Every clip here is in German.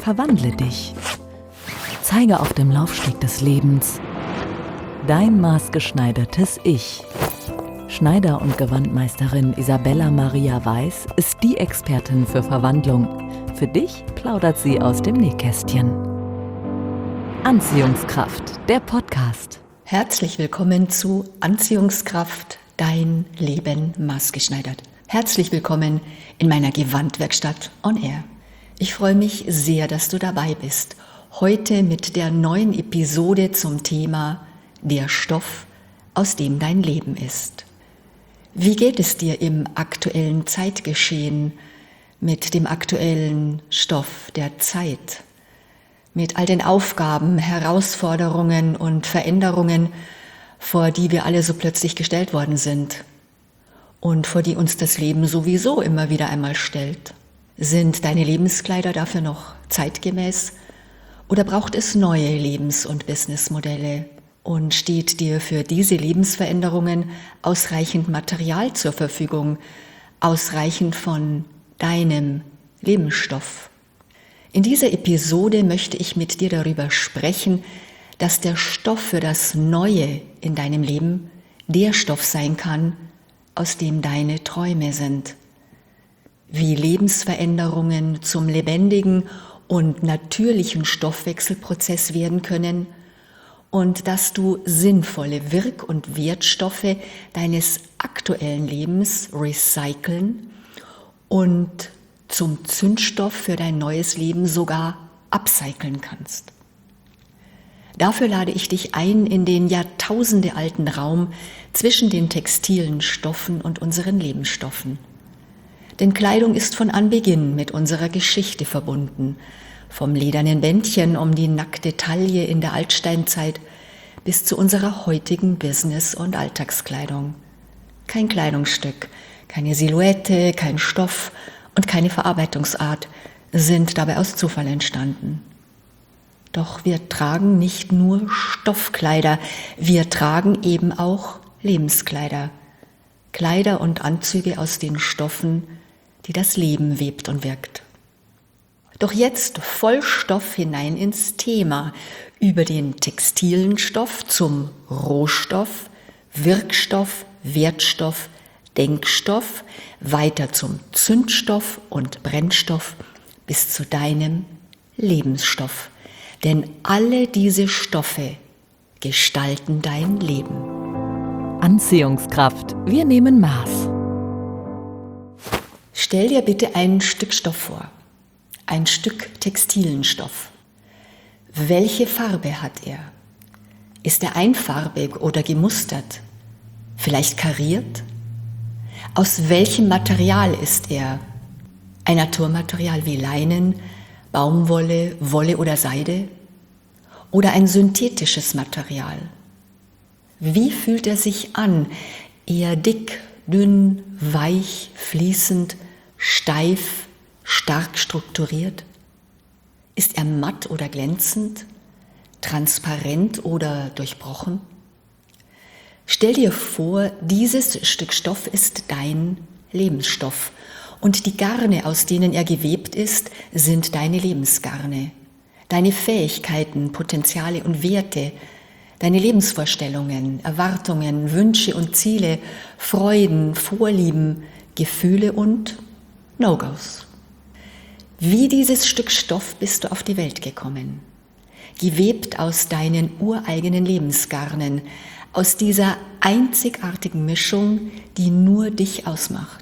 Verwandle dich. Zeige auf dem Laufsteg des Lebens dein maßgeschneidertes Ich. Schneider- und Gewandmeisterin Isabella Maria Weiß ist die Expertin für Verwandlung. Für dich plaudert sie aus dem Nähkästchen. Anziehungskraft, der Podcast. Herzlich willkommen zu Anziehungskraft, dein Leben maßgeschneidert. Herzlich willkommen in meiner Gewandwerkstatt on Air. Ich freue mich sehr, dass du dabei bist. Heute mit der neuen Episode zum Thema der Stoff, aus dem dein Leben ist. Wie geht es dir im aktuellen Zeitgeschehen, mit dem aktuellen Stoff der Zeit? Mit all den Aufgaben, Herausforderungen und Veränderungen, vor die wir alle so plötzlich gestellt worden sind und vor die uns das Leben sowieso immer wieder einmal stellt. Sind deine Lebenskleider dafür noch zeitgemäß oder braucht es neue Lebens- und Businessmodelle? Und steht dir für diese Lebensveränderungen ausreichend Material zur Verfügung, ausreichend von deinem Lebensstoff? In dieser Episode möchte ich mit dir darüber sprechen, dass der Stoff für das Neue in deinem Leben der Stoff sein kann, aus dem deine Träume sind. Wie Lebensveränderungen zum lebendigen und natürlichen Stoffwechselprozess werden können und dass du sinnvolle Wirk- und Wertstoffe deines aktuellen Lebens recyceln und zum Zündstoff für dein neues Leben sogar upcyclen kannst. Dafür lade ich dich ein in den jahrtausendealten Raum zwischen den textilen Stoffen und unseren Lebensstoffen. Denn Kleidung ist von Anbeginn mit unserer Geschichte verbunden, vom ledernen Bändchen um die nackte Taille in der Altsteinzeit bis zu unserer heutigen Business- und Alltagskleidung. Kein Kleidungsstück, keine Silhouette, kein Stoff und keine Verarbeitungsart sind dabei aus Zufall entstanden. Doch wir tragen nicht nur Stoffkleider, wir tragen eben auch Lebenskleider. Kleider und Anzüge aus den Stoffen, die das Leben webt und wirkt. Doch jetzt voll Stoff hinein ins Thema, über den textilen Stoff zum Rohstoff, Wirkstoff, Wertstoff, Denkstoff, weiter zum Zündstoff und Brennstoff bis zu deinem Lebensstoff. Denn alle diese Stoffe gestalten dein Leben. Anziehungskraft, wir nehmen Maß. Stell dir bitte ein Stück Stoff vor, ein Stück textilen Stoff. Welche Farbe hat er? Ist er einfarbig oder gemustert? Vielleicht kariert? Aus welchem Material ist er? Ein Naturmaterial wie Leinen, Baumwolle, Wolle oder Seide? Oder ein synthetisches Material? Wie fühlt er sich an? Eher dick, dünn, weich, fließend, steif, stark strukturiert? Ist er matt oder glänzend, transparent oder durchbrochen? Stell dir vor, dieses Stück Stoff ist dein Lebensstoff und die Garne, aus denen er gewebt ist, sind deine Lebensgarne. Deine Fähigkeiten, Potenziale und Werte, deine Lebensvorstellungen, Erwartungen, Wünsche und Ziele, Freuden, Vorlieben, Gefühle und No-Gos. Wie dieses Stück Stoff bist du auf die Welt gekommen, gewebt aus deinen ureigenen Lebensgarnen, aus dieser einzigartigen Mischung, die nur dich ausmacht.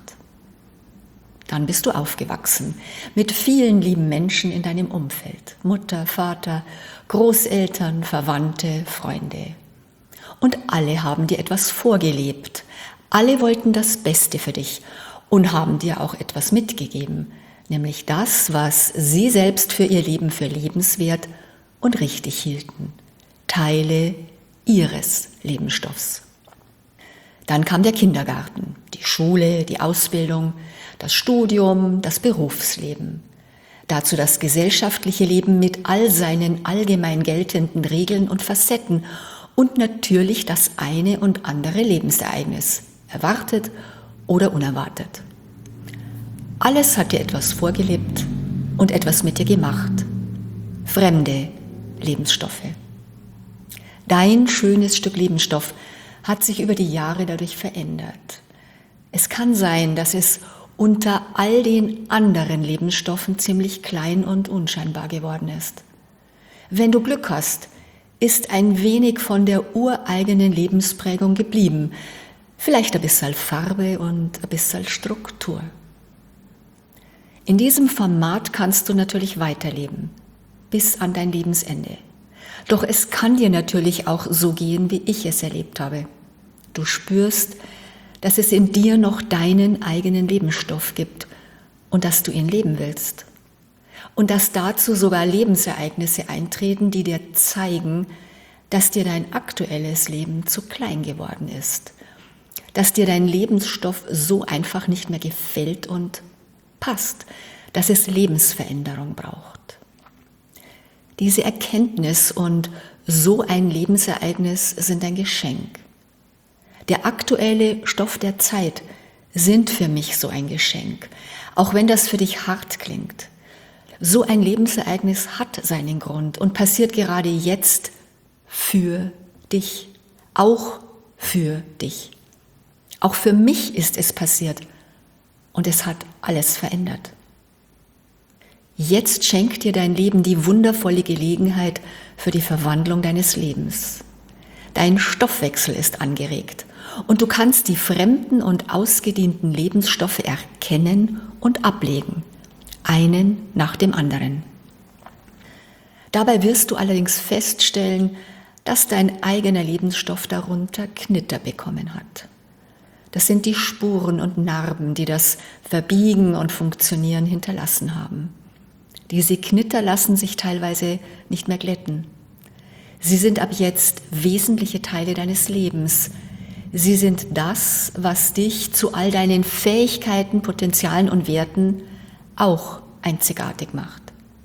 Dann bist du aufgewachsen mit vielen lieben Menschen in deinem Umfeld, Mutter, Vater, Großeltern, Verwandte, Freunde. Und alle haben dir etwas vorgelebt, alle wollten das Beste für dich und haben dir auch etwas mitgegeben, nämlich das, was sie selbst für ihr Leben für lebenswert und richtig hielten. Teile ihres Lebensstoffs. Dann kam der Kindergarten, die Schule, die Ausbildung, das Studium, das Berufsleben. Dazu das gesellschaftliche Leben mit all seinen allgemein geltenden Regeln und Facetten und natürlich das eine und andere Lebensereignis, erwartet oder unerwartet. Alles hat dir etwas vorgelebt und etwas mit dir gemacht. fremde Lebensstoffe. Dein schönes Stück Lebensstoff hat sich über die Jahre dadurch verändert. Es kann sein, dass es unter all den anderen Lebensstoffen ziemlich klein und unscheinbar geworden ist. Wenn du Glück hast, ist ein wenig von der ureigenen Lebensprägung geblieben. Vielleicht ein bisschen Farbe und ein bisschen Struktur. In diesem Format kannst du natürlich weiterleben, bis an dein Lebensende. Doch es kann dir natürlich auch so gehen, wie ich es erlebt habe. Du spürst, dass es in dir noch deinen eigenen Lebensstoff gibt und dass du ihn leben willst. Und dass dazu sogar Lebensereignisse eintreten, die dir zeigen, dass dir dein aktuelles Leben zu klein geworden ist. Dass dir dein Lebensstoff so einfach nicht mehr gefällt und passt, dass es Lebensveränderung braucht. Diese Erkenntnis und so ein Lebensereignis sind ein Geschenk. Der aktuelle Stoff der Zeit sind für mich so ein Geschenk, auch wenn das für dich hart klingt. So ein Lebensereignis hat seinen Grund und passiert gerade jetzt für dich, auch für dich. Auch für mich ist es passiert und es hat alles verändert. Jetzt schenkt dir dein Leben die wundervolle Gelegenheit für die Verwandlung deines Lebens. Dein Stoffwechsel ist angeregt und du kannst die fremden und ausgedienten Lebensstoffe erkennen und ablegen, einen nach dem anderen. Dabei wirst du allerdings feststellen, dass dein eigener Lebensstoff darunter Knitter bekommen hat. Das sind die Spuren und Narben, die das Verbiegen und Funktionieren hinterlassen haben. Diese Knitter lassen sich teilweise nicht mehr glätten. Sie sind ab jetzt wesentliche Teile deines Lebens. Sie sind das, was dich zu all deinen Fähigkeiten, Potenzialen und Werten auch einzigartig macht.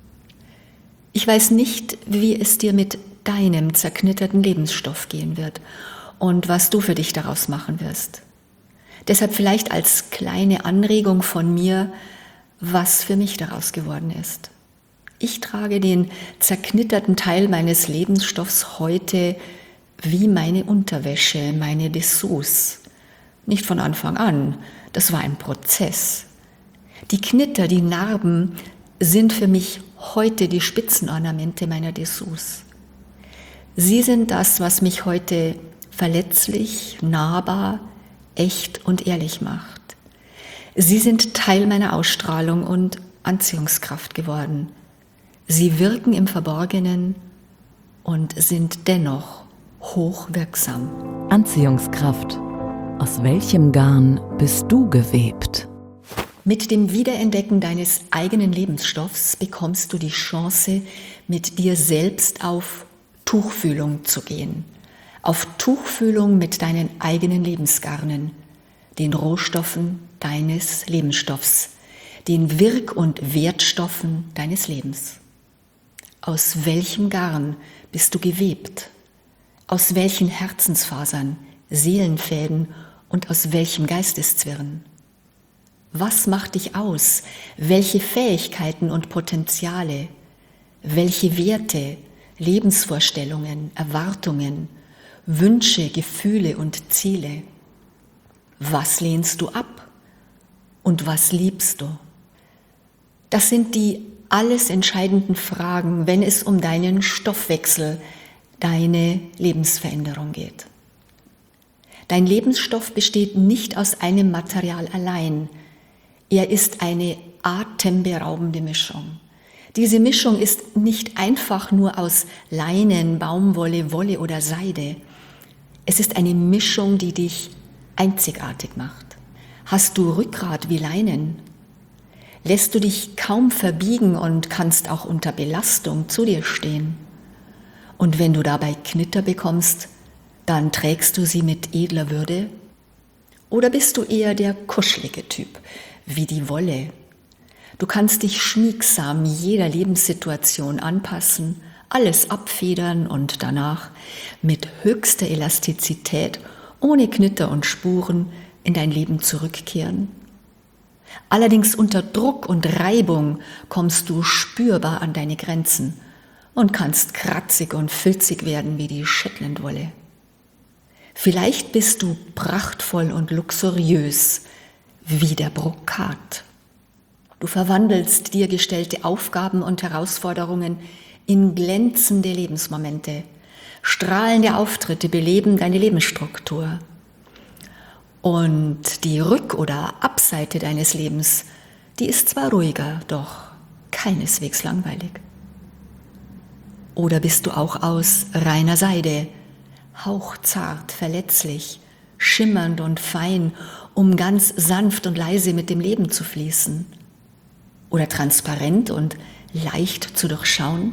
Ich weiß nicht, wie es dir mit deinem zerknitterten Lebensstoff gehen wird und was du für dich daraus machen wirst. Deshalb vielleicht als kleine Anregung von mir, was für mich daraus geworden ist. Ich trage den zerknitterten Teil meines Lebensstoffs heute wie meine Unterwäsche, meine Dessous. Nicht von Anfang an, das war ein Prozess. Die Knitter, die Narben sind für mich heute die Spitzenornamente meiner Dessous. Sie sind das, was mich heute verletzlich, nahbar, echt und ehrlich macht. Sie sind Teil meiner Ausstrahlung und Anziehungskraft geworden. Sie wirken im Verborgenen und sind dennoch hochwirksam. Anziehungskraft. Aus welchem Garn bist du gewebt? Mit dem Wiederentdecken deines eigenen Lebensstoffs bekommst du die Chance, mit dir selbst auf Tuchfühlung zu gehen. Auf Tuchfühlung mit deinen eigenen Lebensgarnen, den Rohstoffen deines Lebensstoffs, den Wirk- und Wertstoffen deines Lebens. Aus welchem Garn bist du gewebt? Aus welchen Herzensfasern, Seelenfäden und aus welchem Geisteszwirn? Was macht dich aus? Welche Fähigkeiten und Potenziale? Welche Werte, Lebensvorstellungen, Erwartungen, Wünsche, Gefühle und Ziele? Was lehnst du ab und was liebst du? Das sind die alles entscheidenden Fragen, wenn es um deinen Stoffwechsel, deine Lebensveränderung geht. Dein Lebensstoff besteht nicht aus einem Material allein. Er ist eine atemberaubende Mischung. Diese Mischung ist nicht einfach nur aus Leinen, Baumwolle, Wolle oder Seide. Es ist eine Mischung, die dich einzigartig macht. Hast du Rückgrat wie Leinen? Lässt du dich kaum verbiegen und kannst auch unter Belastung zu dir stehen? Und wenn du dabei Knitter bekommst, dann trägst du sie mit edler Würde? Oder bist du eher der kuschelige Typ, wie die Wolle? Du kannst dich schmiegsam jeder Lebenssituation anpassen, alles abfedern und danach mit höchster Elastizität, ohne Knitter und Spuren, in dein Leben zurückkehren. Allerdings unter Druck und Reibung kommst du spürbar an deine Grenzen und kannst kratzig und filzig werden wie die Shetlandwolle. Vielleicht bist du prachtvoll und luxuriös wie der Brokat. Du verwandelst dir gestellte Aufgaben und Herausforderungen in glänzende Lebensmomente. Strahlende Auftritte beleben deine Lebensstruktur. Und die Rück- oder Abseite deines Lebens, die ist zwar ruhiger, doch keineswegs langweilig. Oder bist du auch aus reiner Seide, hauchzart, verletzlich, schimmernd und fein, um ganz sanft und leise mit dem Leben zu fließen? Oder transparent und leicht zu durchschauen?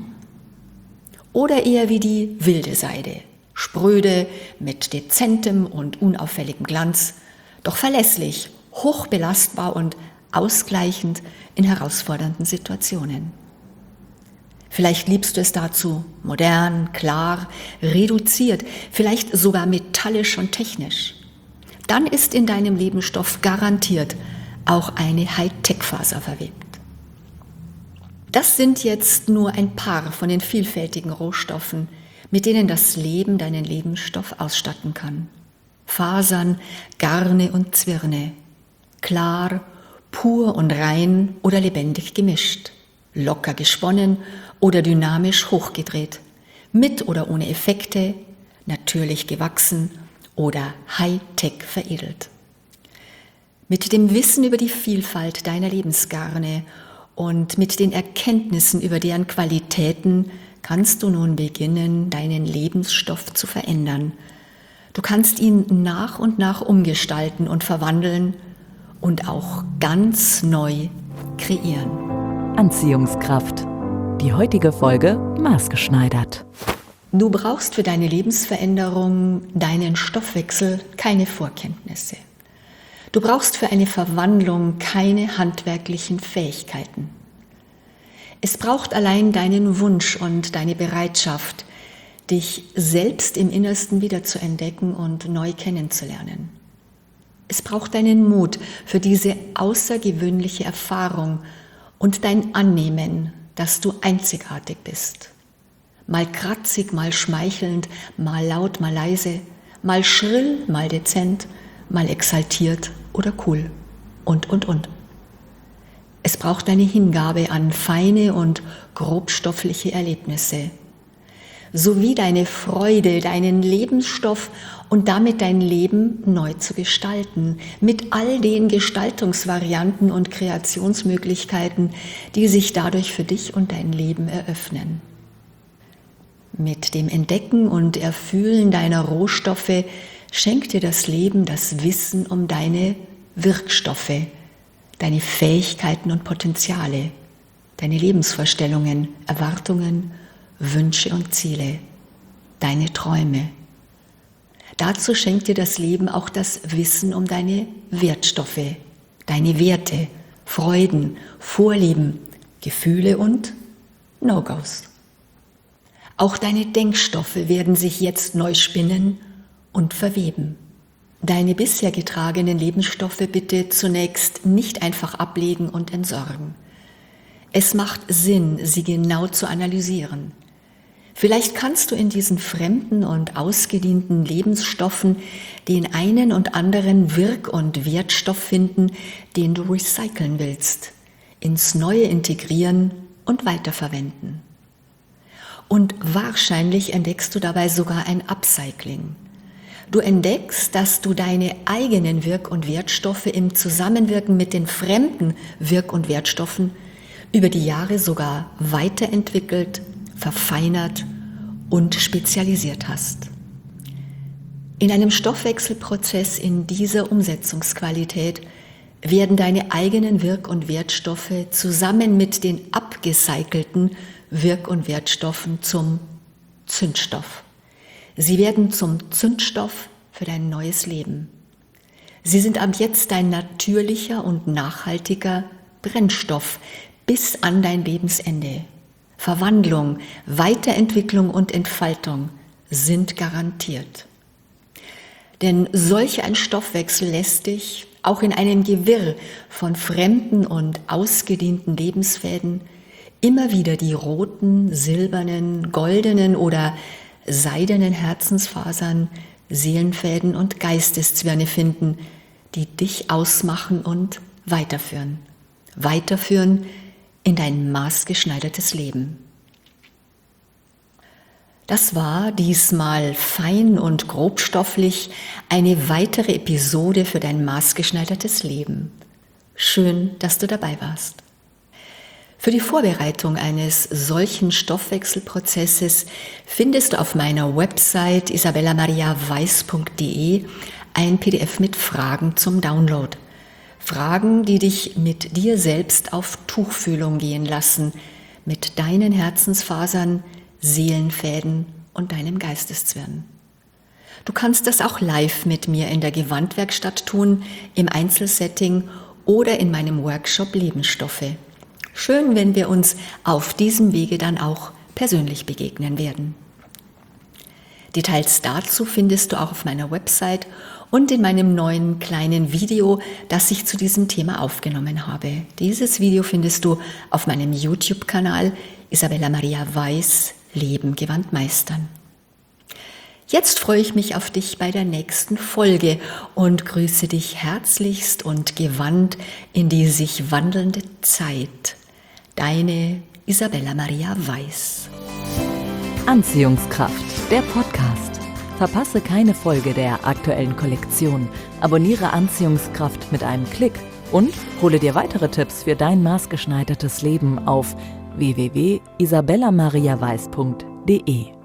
Oder eher wie die wilde Seide, spröde, mit dezentem und unauffälligem Glanz, doch verlässlich, hochbelastbar und ausgleichend in herausfordernden Situationen. Vielleicht liebst du es dazu modern, klar, reduziert, vielleicht sogar metallisch und technisch. Dann ist in deinem Lebensstoff garantiert auch eine Hightech-Faser verwebt. Das sind jetzt nur ein paar von den vielfältigen Rohstoffen, mit denen das Leben deinen Lebensstoff ausstatten kann. Fasern, Garne und Zwirne, klar, pur und rein oder lebendig gemischt, locker gesponnen oder dynamisch hochgedreht, mit oder ohne Effekte, natürlich gewachsen oder Hightech veredelt. Mit dem Wissen über die Vielfalt deiner Lebensgarne und mit den Erkenntnissen über deren Qualitäten kannst du nun beginnen, deinen Lebensstoff zu verändern. Du kannst ihn nach und nach umgestalten und verwandeln und auch ganz neu kreieren. Anziehungskraft. Die heutige Folge maßgeschneidert. Du brauchst für deine Lebensveränderung, deinen Stoffwechsel keine Vorkenntnisse. Du brauchst für eine Verwandlung keine handwerklichen Fähigkeiten. Es braucht allein deinen Wunsch und deine Bereitschaft, dich selbst im Innersten wiederzuentdecken und neu kennenzulernen. Es braucht deinen Mut für diese außergewöhnliche Erfahrung und dein Annehmen, dass du einzigartig bist. Mal kratzig, mal schmeichelnd, mal laut, mal leise, mal schrill, mal dezent, mal exaltiert oder cool und. Es braucht deine Hingabe an feine und grobstoffliche Erlebnisse, sowie deine Freude, deinen Lebensstoff und damit dein Leben neu zu gestalten, mit all den Gestaltungsvarianten und Kreationsmöglichkeiten, die sich dadurch für dich und dein Leben eröffnen. Mit dem Entdecken und Erfühlen deiner Rohstoffe schenkt dir das Leben das Wissen um deine Wirkstoffe, deine Fähigkeiten und Potenziale, deine Lebensvorstellungen, Erwartungen, Wünsche und Ziele, deine Träume. Dazu schenkt dir das Leben auch das Wissen um deine Wertstoffe, deine Werte, Freuden, Vorlieben, Gefühle und No-Gos. Auch deine Denkstoffe werden sich jetzt neu spinnen und verweben. Deine bisher getragenen Lebensstoffe bitte zunächst nicht einfach ablegen und entsorgen. Es macht Sinn, sie genau zu analysieren. Vielleicht kannst du in diesen fremden und ausgedienten Lebensstoffen den einen und anderen Wirk- und Wertstoff finden, den du recyceln willst, ins Neue integrieren und weiterverwenden. Und wahrscheinlich entdeckst du dabei sogar ein Upcycling. Du entdeckst, dass du deine eigenen Wirk- und Wertstoffe im Zusammenwirken mit den fremden Wirk- und Wertstoffen über die Jahre sogar weiterentwickelt, verfeinert und spezialisiert hast. In einem Stoffwechselprozess in dieser Umsetzungsqualität werden deine eigenen Wirk- und Wertstoffe zusammen mit den abgecycelten Wirk- und Wertstoffen zum Zündstoff. Sie werden zum Zündstoff für dein neues Leben. Sie sind ab jetzt dein natürlicher und nachhaltiger Brennstoff bis an dein Lebensende. Verwandlung, Weiterentwicklung und Entfaltung sind garantiert. Denn solch ein Stoffwechsel lässt dich auch in einem Gewirr von fremden und ausgedienten Lebensfäden immer wieder die roten, silbernen, goldenen oder seidenen Herzensfasern, Seelenfäden und Geisteszwirne finden, die dich ausmachen und weiterführen. Weiterführen in dein maßgeschneidertes Leben. Das war diesmal fein und grobstofflich eine weitere Episode für dein maßgeschneidertes Leben. Schön, dass du dabei warst. Für die Vorbereitung eines solchen Stoffwechselprozesses findest du auf meiner Website isabellamariaweiss.de ein PDF mit Fragen zum Download. Fragen, die dich mit dir selbst auf Tuchfühlung gehen lassen, mit deinen Herzensfasern, Seelenfäden und deinem Geisteszwirn. Du kannst das auch live mit mir in der Gewandwerkstatt tun, im Einzelsetting oder in meinem Workshop Lebensstoffe. Schön, wenn wir uns auf diesem Wege dann auch persönlich begegnen werden. Details dazu findest du auch auf meiner Website und in meinem neuen kleinen Video, das ich zu diesem Thema aufgenommen habe. Dieses Video findest du auf meinem YouTube-Kanal Isabella Maria Weiss, Leben gewandt meistern. Jetzt freue ich mich auf dich bei der nächsten Folge und grüße dich herzlichst und gewandt in die sich wandelnde Zeit. Deine Isabella Maria Weiss. Anziehungskraft, der Podcast. Verpasse keine Folge der aktuellen Kollektion. Abonniere Anziehungskraft mit einem Klick und hole dir weitere Tipps für dein maßgeschneidertes Leben auf www.isabellamariaweiss.de.